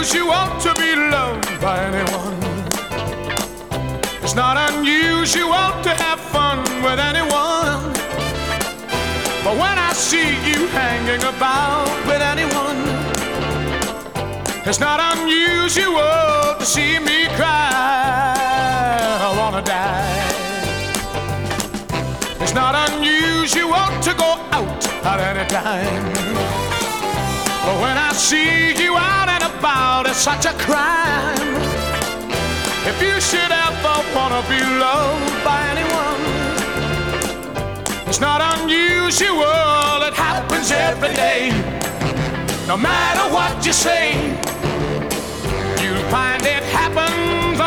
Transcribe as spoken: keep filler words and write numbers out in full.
unusual to be loved by anyone. It's not unusual to have fun with anyone. But when I see you hanging about with anyone, it's not unusual to see me cry. I wanna die. It's not unusual to go out at any time. But when I see you out and about, it's such a crime. If you should ever wanna be loved by anyone, it's not unusual, it happens every day. No matter what you say, you'll find it